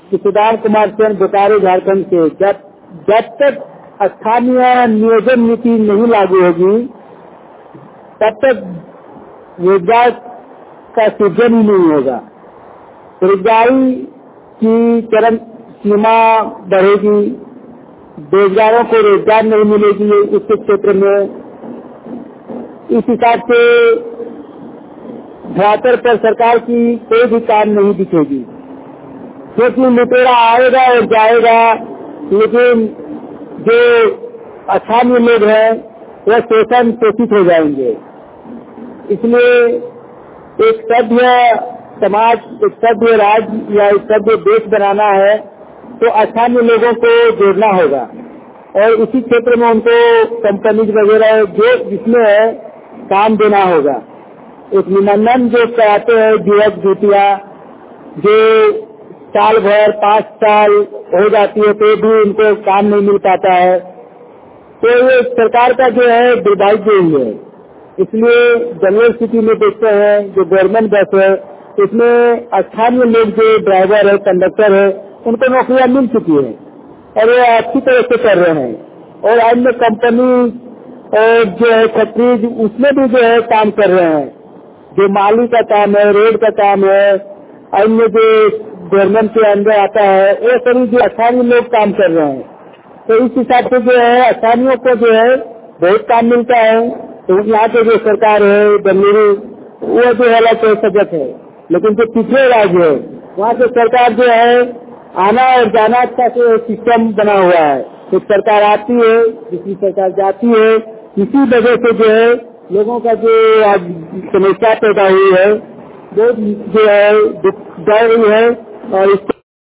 कि सुदाम कुमार सेन बोकारो झारखंड से, जब तक स्थानीय नियोजन नीति नहीं लागू होगी तब तक रोजगार का सृजन ही नहीं होगा। बेरोजगारी की चरम सीमा बढ़ेगी, बेरोजगारों को रोजगार नहीं मिलेगी इसके क्षेत्र में। इस हिसाब से धरातल पर सरकार की कोई भी काम नहीं दिखेगी, क्योंकि लुटेरा आएगा और जाएगा, लेकिन जो स्थानीय लोग हैं वह शोषण शोषित हो जाएंगे। इसलिए एक सभ्य समाज, एक सभ्य राज्य या एक सभ्य देश बनाना है तो स्थानीय लोगों को जोड़ना होगा और उसी क्षेत्र में उनको कंपनी वगैरह जो जिसमें है काम देना होगा। एक निबंधन जो कराते हैं युवक युवतियाँ जो साल भर 5 साल हो जाती है तो भी उनको काम नहीं मिल पाता है, तो ये सरकार का जो है दुर्भाग्य ही है। इसलिए जनरल सिटी में देखते हैं जो गवर्नमेंट बस है इसमें स्थानीय लोग जो ड्राइवर है, कंडक्टर है, उनको नौकरियां मिल चुकी है और वो अच्छी तरह से कर रहे हैं। और अन्य कंपनी और जो है फैक्ट्री उसमें भी जो है काम कर रहे हैं, जो माली का काम है, रोड का काम है, अन्य जो गवर्नमेंट के अंदर आता है वो सभी जो स्थानीय लोग काम कर रहे हैं। तो इस हिसाब से जो है स्थानीयों को जो है बहुत काम मिलता है। तो यहाँ पे जो सरकार है बेंगलुरु वो जो है अलग सजग है, लेकिन जो पिछले राज्य है वहाँ से सरकार जो है आना और जाना का सिस्टम बना हुआ है। एक सरकार आती है, दूसरी सरकार जाती है, इसी वजह से जो है लोगों का जो आज समस्या पैदा हुई है वो जो है दुखदायी है और